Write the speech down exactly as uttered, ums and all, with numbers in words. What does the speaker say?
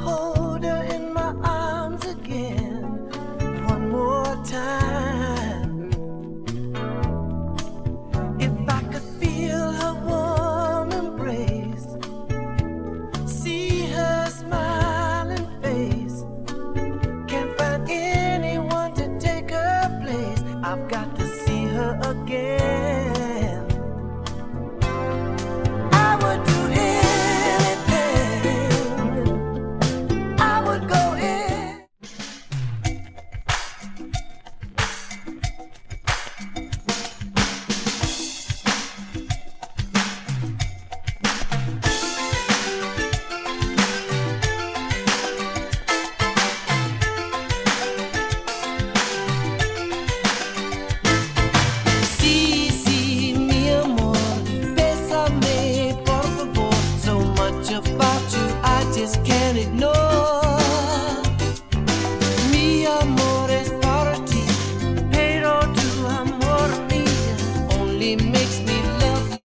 hold her in my arms again one more time. If I could feel her warm embrace, see her smiling face, can't find anyone to take her place. I've got to see her again. I would do anything. I would go in. Sí, sí, mi amor, bésame, por favor. So much about you I just can't ignore. Mi amor.